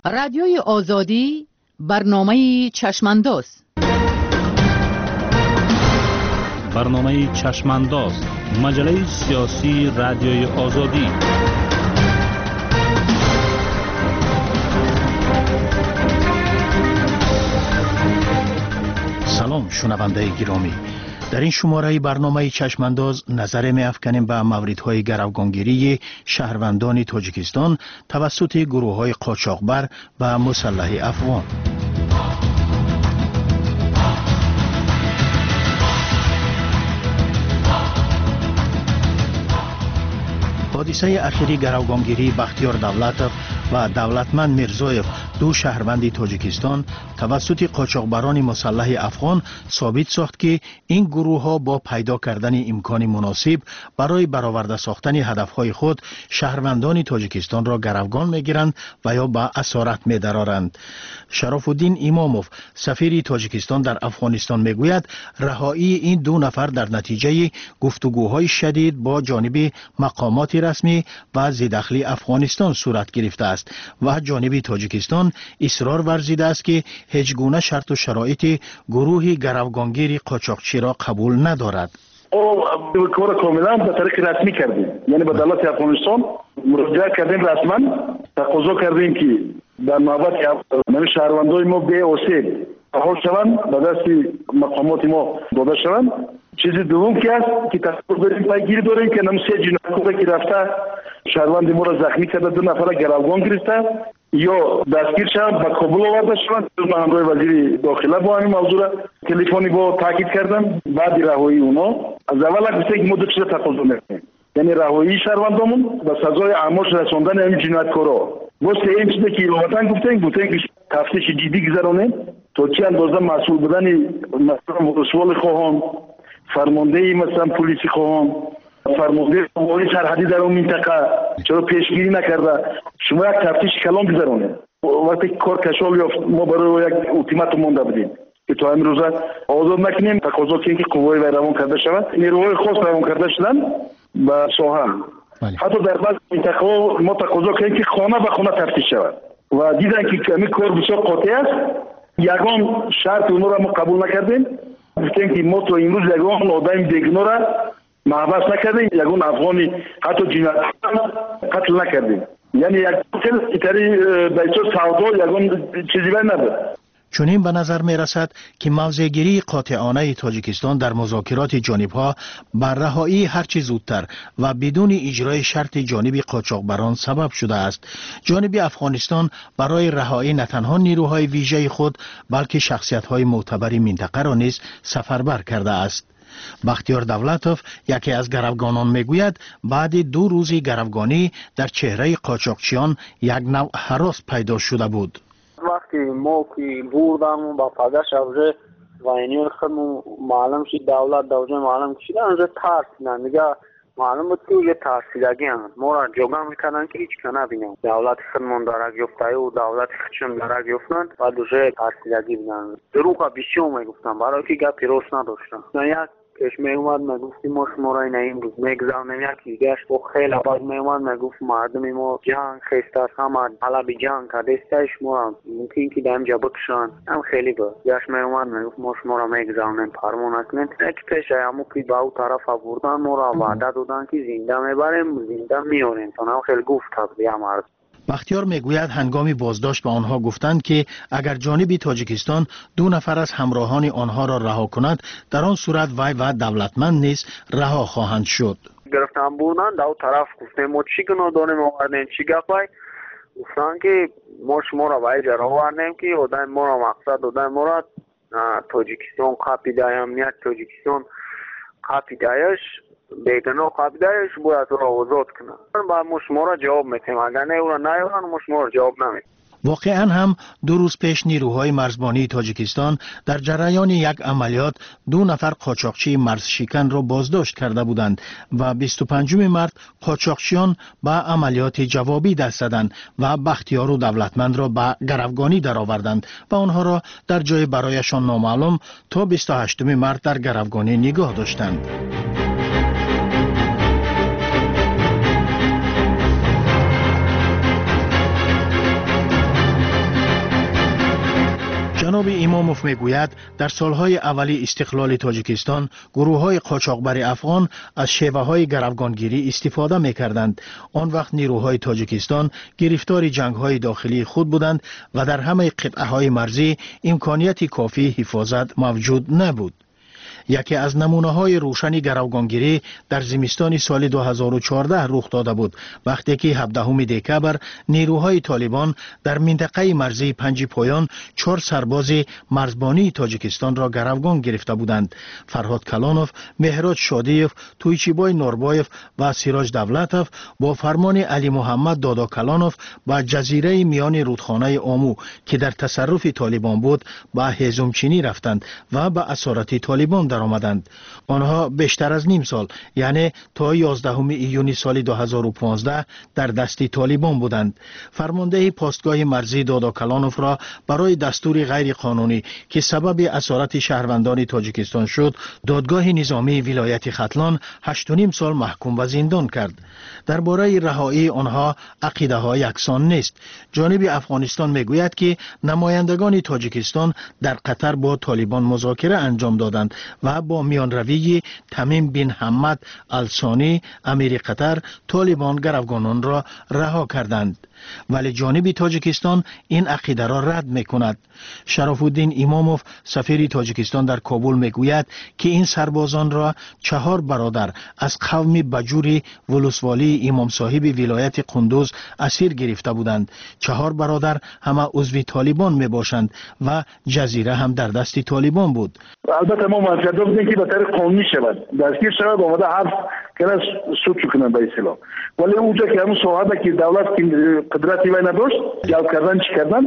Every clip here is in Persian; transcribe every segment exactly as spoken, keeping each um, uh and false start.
رادیوی آزادی برنامه چشمانداز. برنامه چشمانداز، مجله سیاسی رادیوی آزادی. سلام شنونده گرامی، در این شماره برنامه چشمانداز نظر می افکنیم به موردهای گروگانگیری شهروندان تاجیکستان توسط گروه‌های قاچاقبر و مسلح افغان. حادثه اخیری گروگانگیری بختیار دولتوف و دولتمند میرزایف، دو شهروند تاجیکستان، توسط قاچاقبران مسلح افغان ثابت ساخت که این گروه ها با پیدا کردن امکان مناسب برای برآورده ساختن هدفهای خود شهروندان تاجیکستان را گروگان میگیرند و یا به اسارت میدرارند. شرف الدین اماموف، سفیر تاجیکستان در افغانستان میگوید رهایی این دو نفر در نتیجه گفتگوهای شدید با جانب مقامات رسمی و ضداخلی افغانستان صورت گرفته است و جانب تاجیکستان اصرار ورزیده است که هیچ گونه شرط و شرایط گروه گروگانگیر قاچاقچی را قبول ندارد. او کار کاملا به طریق رسمی کردیم، یعنی به دولت افغانستان مراجعه کردیم، رسما تقاضا کردیم که در نوبت من شهروندای ما به آسیب رها شوند، به دست مقامات ما داده شوند. چیز دوم که است که تصور داریم پیگیری داریم که نمسه جنایتکاری که رفته شهروند ما را زخمی کرده، دو نفر گروگان گرفته یا دستگیر شدند، به کابل آورده شدند. من همراه وزیر داخله با همین موضوع را تلفنی با تاکید کردم. بعد رهایی اونا از اول گفته که ما دو چیز تقاضا میکنیم، یعنی رهایی شهروندامون و سزای اعمالش رساندن این جنایتکارا. واسه این چیزی که وطن گفتیم گفتیم که تفتیش جدی گذرانیم تا چه اندازه مسئول بودن مثلا رسول خواهان، فرمانده مثلا پلیسی خواهان، فرمانده قوای سرحدی در اون منطقه چرا پیشگیری نکرده؟ شما یک تفتیش کلان گذرانید. وقتی کار کشال یافت ما برای یک التیماتوم مونده بودیم که تا امروز آزاد نکنیم. تقاضا که قوای روان کرده شود، نیروهای خاص روان کرده شدن به ساحل. حتی در بعض منطقه ما تقاضا کردیم که خانه به خانه تفتیش شود و دیدن که همین کار بسیار قاطع است. یگان شرط اونو را ما قبول نکردیم. گفتیم که ما تا امروز یگان آدم بیگناه را محبس نکردیم، یگان افغانی حتی جنایت قتل نکردیم. یعنی یک قتل ایتری بیشتر سودا یگان چیزی بر نداره. چنین به نظر می رسد که موضع‌گیری قاطعانه تاجیکستان در مذاکرات جانبها بر رهایی هرچه زودتر و بدون اجرای شرط جانب قاچاقبران سبب شده است. جانب افغانستان برای رهایی نه تنها نیروهای ویژه خود بلکه شخصیت‌های معتبر منطقه را نیز سفربر کرده است. بختیار دولتوف، یکی از گروگانان، میگوید بعد دو روز گروگانی در چهره قاچاقچیان یک نوع هراس پیدا شده بود. وقتی ما که بردم با پدر شبزه و اینی خودمون معلوم شد دولت دوجه معلوم شد انجا ترسیدن دیگه. معلوم بود که یه ترسیدگی هم ما را جوگه میکنن که هیچ که نبینم دولت خودمون دارک یفته و دولت خودشون دارک یفتن و دوجه ترسیدگی بینن. دروغ بسیار میگفتن برای که گپی راست نداشتن. نه یک پیش می اومد میگفتی ما شما را این امروز میگذارنیم، یکی گشت و خیلی بعد می اومد میگفت مردم ما جنگ خیسته است، همه حلب جنگ کرده است، شما را ممکن که در اینجا بکشن. هم خیلی بود گشت می اومد میگفت ما شما را میگذارنیم فرمان نکنید. یک پیش همو که به او طرف آوردن ما را وعده دادن که زنده میبریم زنده میاریم. تا هم خیلی گفت بیا مرد. بختیار میگوید هنگامی بازداشت به آنها گفتند که اگر جانب تاجیکستان دو نفر از همراهان آنها را رها کند در آن صورت وی و دولتمند نیز رها خواهند شد. گرفتن بودن دو طرف گفتیم ما چی گناه داریم آوردیم چی گپای گفتن که ما شما را وای جرا آوردیم که آدم ما را مقصد آدم ما را تاجیکستان قاپیده امنیت تاجیکستان قاپیدهش بیگناه قابلش باید را آزاد کنن. بعد ما شما را جواب میتیم، اگر نه او را نیارن ما شما را جواب نمیتیم. واقعا هم دو روز پیش نیروهای مرزبانی تاجیکستان در جریان یک عملیات دو نفر قاچاقچی مرزشکن را بازداشت کرده بودند و بیست و پنجم مارس قاچاقچیان به عملیات جوابی دست زدند و بختیار و دولتمند را به گروگانی درآوردند و آنها را در جای برایشان نامعلوم تا بیست و هشتم مارس در گروگانی نگاه داشتند. جناب اماموف میگوید در سالهای اولی استقلال تاجیکستان گروه‌های قاچاقبر افغان از شیوه‌های گروگانگیری استفاده می‌کردند. آن وقت نیروهای تاجیکستان گرفتار جنگ‌های داخلی خود بودند و در همه قطعه‌های مرزی امکانیت کافی حفاظت موجود نبود. یکی از نمونه‌های روشن گروگانگیری در زمستان سال دو هزار و چهارده رخ داده بود وقتی که هفدهم دکبر نیروهای طالبان در منطقه مرزی پنج پایان چهار سرباز مرزبانی تاجیکستان را گروگان گرفته بودند. فرهاد کلانوف، مهراد شادیف، تویچیبای نوربایف و سیراج دولتوف با فرمان علی محمد دادا کلانوف با جزیره میان رودخانه آمو که در تصرف طالبان بود به هیزمچینی رفتند و به اسارت طالبان آمدند. آنها بیشتر از نیم سال یعنی تا یازدهم ایون سال دو هزار و پانزده در دست طالبان بودند. فرمانده پاستگاه مرزی دادا کلانوف را برای دستور غیر قانونی که سبب اسارت شهروندان تاجیکستان شد دادگاه نظامی ولایت ختلان هشت و نیم سال محکوم و زندان کرد. درباره رهایی آنها عقیده ها یکسان نیست. جانب افغانستان میگوید که نمایندگان تاجیکستان در قطر با طالبان مذاکره انجام دادند و با میان روی تمیم بن حمد الثانی امیر قطر طالبان گروگانان را رها کردند. ولی جانب تاجیکستان این عقیده را رد میکند. شرف الدین اماموف سفیر تاجیکستان در کابل میگوید که این سربازان را چهار برادر از قوم بجوری ولسوالی امام صاحب ولایت قندوز اسیر گرفته بودند. چهار برادر همه عضو طالبان میباشند و جزیره هم در دست طالبان بود. البته ما منتظر بودیم که به طریق قانونی شود دستگیر شود آمده حرف کنه سود کنه به اصطلاح، ولی اونجا که همون صحبت که دولت قدرتی وای نداشت جلب کردن چی کردن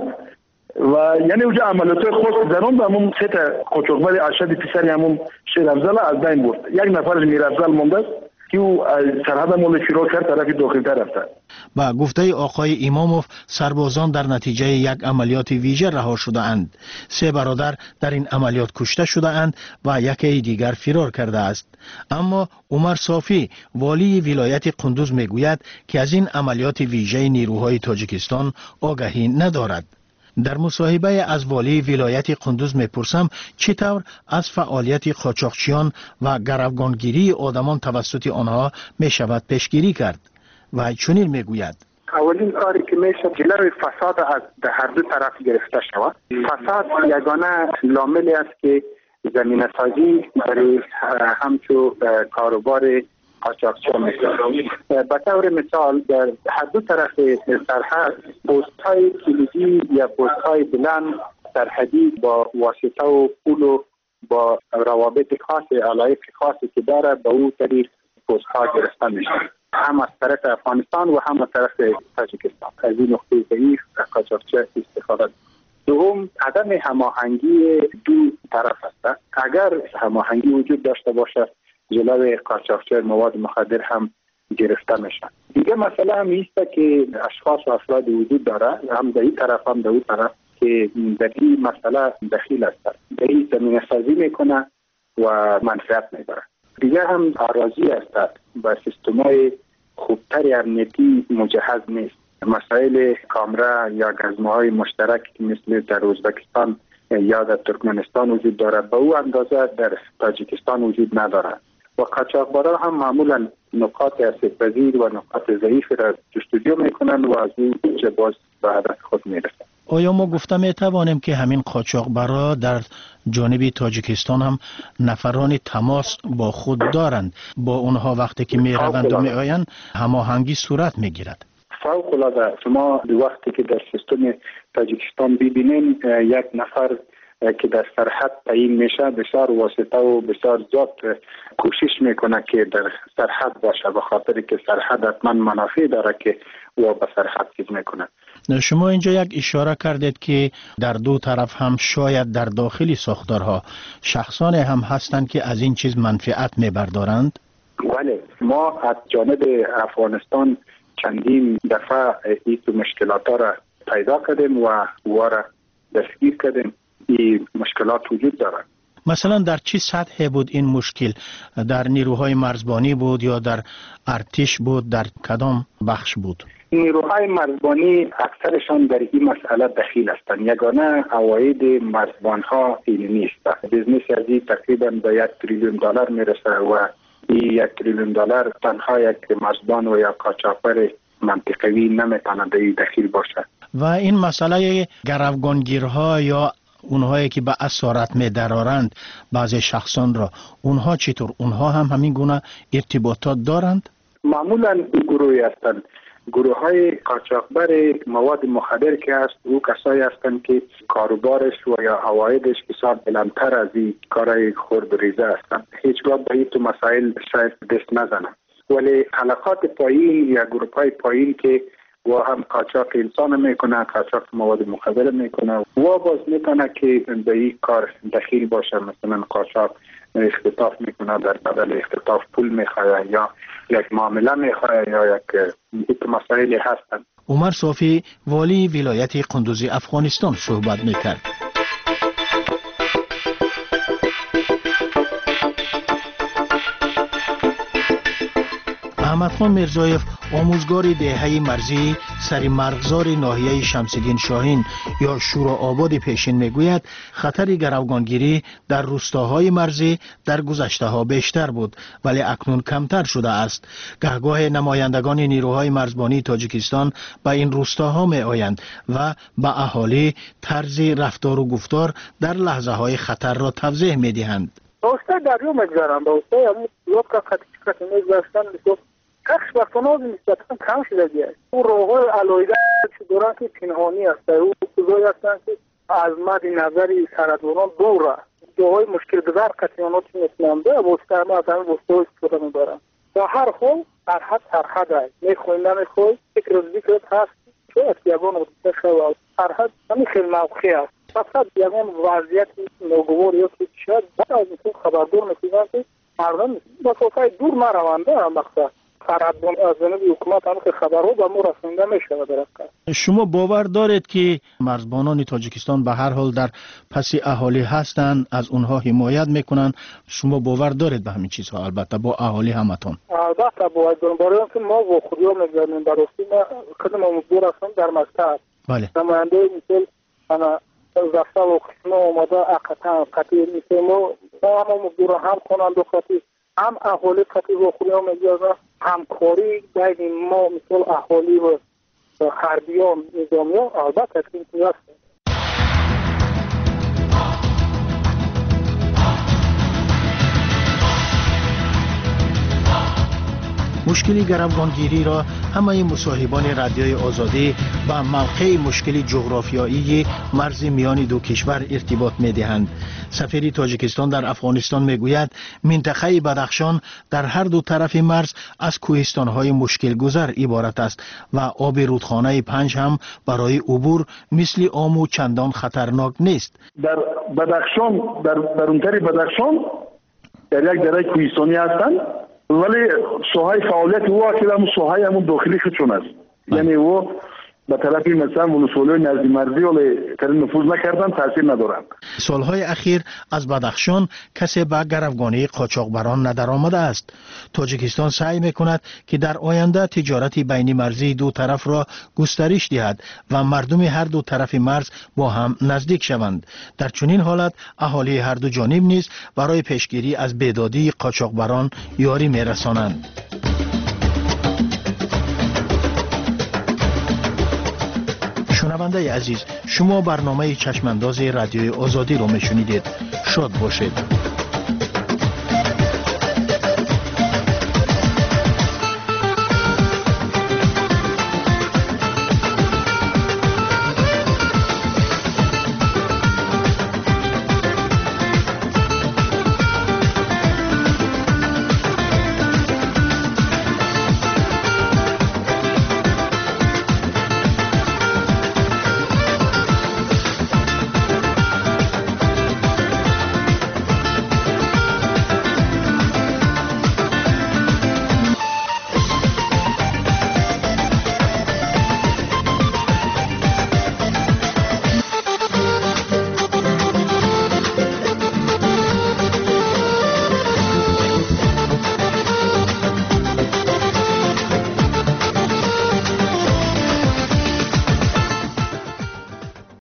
و یعنی اونجا عملیات خاص زنان به همون سه تا قاچاقبر ارشد پسری همون شیر افضل از بین برد. یک نفر میر افضل مونده که او سرحد مال فرار کرد طرف داخل‌تر رفته. با گفته آقای اماموف سربازان در نتیجه یک عملیات ویژه رها شده اند. سه برادر در این عملیات کشته شده اند و یکی دیگر فرار کرده است. اما عمر صافی والی ولایت قندوز میگوید که از این عملیات ویژه نیروهای تاجیکستان آگاهی ندارد. در مصاحبه از والی ولایت قندوز میپرسم چطور از فعالیت قاچاقچیان و گروگانگیری آدمان توسط آنها میشود پیشگیری کرد و چنین میگوید: اولین کاری که میشه جلوی فساد از هر دو طرف گرفته شود. فساد یگانه لاملی است که زمینه سازی برای همچو کاروبار قاچاقچی میشه. به طور مثال در هر دو طرف سرحد پست های کلیدی یا پست های بلند سرحدی با واسطه و پول و با روابط خاص علایق خاصی که داره به او طریق پست ها گرفته میشه، هم از طرف افغانستان و هم از طرف تاجیکستان. از این نقطه ضعیف قاچاقچی استفاده. دوم عدم هماهنگی دو طرف است. اگر هماهنگی وجود داشته باشه جلوی قاچاقچی مواد مخدر هم گرفته میشن. دیگه مسئله هم ایست که اشخاص و افراد وجود داره هم در این طرف هم در اون طرف که در این مسئله دخیل است، در این زمینه سازی میکنه و منفعت میبره. دیگه هم آرازی است با سیستمای خوبتری امنیتی مجهز نیست. مسائل کامرا یا گزمه‌های مشترک مثل در ازبکستان یا در ترکمنستان وجود داره به او اندازه در تاجیکستان وجود نداره و قاچاقبران هم معمولا نقاط آسیب‌پذیر و نقاط ضعیف را جستجو میکنن و از این چه باز به هدف خود میرسن. آیا ما گفته می توانیم که همین قاچاقبرا در جانب تاجیکستان هم نفران تماس با خود دارند، با اونها وقتی که می روند و می آیند هماهنگی صورت می گیرد؟ فوق العاده. شما وقتی که در سیستم تاجیکستان ببینین یک نفر که در سرحد تعیین میشه بسیار واسطه و بسیار زیاد کوشش میکنه که در سرحد باشه، به خاطر که سرحد حتما منافع داره که او به سرحد چیز میکنه. شما اینجا یک اشاره کردید که در دو طرف هم شاید در داخلی ساختارها شخصان هم هستند که از این چیز منفعت میبردارند. بله، ما از جانب افغانستان چندین دفعه این مشکلات را پیدا کردیم و او را دستگیر کردیم. این مشکلات وجود دارد. مثلا در چه سطح بود این مشکل؟ در نیروهای مرزبانی بود یا در ارتش بود؟ در کدام بخش بود؟ نیروهای مرزبانی اکثرشان در این مسئله دخیل هستند. یگانه عواید مرزبان ها این نیست. بیزنس از این تقریبا به یک تریلیون دلار میرسه و این یک تریلیون دلار تنها یک مرزبان و یا قاچاقبر منطقوی نمیتونه در این دخیل باشه. و این مسئله گروگانگیرها یا اونهایی که به اسارت می درارند بعضی شخصان را، اونها چطور؟ اونها هم همین گونه ارتباطات دارند؟ معمولا گروهی هستند. گروه های قاچاقبر مواد مخدر که هست، او کسایی هستند که کاروبارش و یا عوایدش بسیار بلندتر از این کارهای خرد و ریزه هستند. هیچگاه به این تو مسائل شاید دست نزنند، ولی حلقات پایین یا گروه های پایین که و هم قاچاق انسان میکنه، قاچاق مواد مخدر میکنه و باز میتونه که به این کار دخیل باشه. مثلا قاچاق اختطاف میکنه، در بدل اختطاف پول میخواه یا یک معامله میخواه یا یک مسائلی هستند. عمر صافی والی ولایت قندوز افغانستان صحبت میکرد. احمد خان میرزایف، آموزگار دهه مرزی سر مرغزار ناحیه شمس‌الدین شاهین یا شورآباد پیشین میگوید خطر گروگانگیری در روستاهای مرزی در گذشته ها بیشتر بود ولی اکنون کمتر شده است. گهگاه نمایندگان نیروهای مرزبانی تاجیکستان به این روستاها می آیند و به اهالی طرز رفتار و گفتار در لحظه های خطر را توضیح می دهند. روستا دریو میگذارم با روستا همون لوب که قطعی قطعی میگذاشتن کخش بخوناز نسبتا کم شده گیه. اون روغای علایده که دوران که پنهانی هسته او چیزایی هستن که از مد نظری سردوران دوره. جاهای مشکل گذار قطعیانات میتونم ده بسته همه از همه بسته های استفاده میبرم. و هر خون سرحد سرحد هست. میخوی نمیخوی فکر و ذکرت هست شاید یکان بسته شود. سرحد همین خیلی موقعی هست. فقط یکان وضعیت نوگوار یا که شاید باید از این خبردار نکنم که مردم مسافه دور نروانده هم مقصد. سرحدبان از جانب حکومت هم که خبرها به ما رسونده میشه درست. شما باور دارید که مرزبانان تاجیکستان به هر حال در پس اهالی هستند، از اونها حمایت میکنن؟ شما باور دارید به همین چیزها؟ البته با اهالی همتون. البته باید دارم، برای اینکه ما با خودیا میگردیم براستی ما خدمت مزدور هستم در مکتب. بله. نماینده مثل انا زفتا و قسمه اومده اقتا قطعی مثل ما ما هم مزدور هم کنند و قطعی هم اهالی قطعی با خودیا میگردن همکاری بین ما مثل اهالی و حربیان نظامیان البته که این هست. مشکلی گروگانگیری را همه مصاحبان رادیوی آزادی با موقع مشکلی جغرافیایی مرز میان دو کشور ارتباط می‌دهند. سفیر تاجیکستان در افغانستان میگوید منطقه بدخشان در هر دو طرف مرز از کوهستان‌های مشکل گذر عبارت است و آب رودخانه پنج هم برای عبور مثل آمو چندان خطرناک نیست. در بدخشان در درونتر بدخشان در یک دره کوهستانی هستند ولی ساحه فعالیت او که همون ساحه همون داخلی خودشون است. یعنی او به طرف مثلا ولسوالی نزدی مرزی ولی تر نفوذ نکردن، تاثیر ندارند. سالهای اخیر از بدخشان کسی به گروگانی قاچاقبران ندرآمده است. تاجیکستان سعی میکند که در آینده تجارت بین مرزی دو طرف را گسترش دهد و مردم هر دو طرف مرز با هم نزدیک شوند. در چنین حالت اهالی هر دو جانب نیز برای پیشگیری از بیدادی قاچاقبران یاری میرسانند. شنونده عزیز، شما برنامه چشمانداز رادیوی آزادی رو میشنیدید. شاد باشید.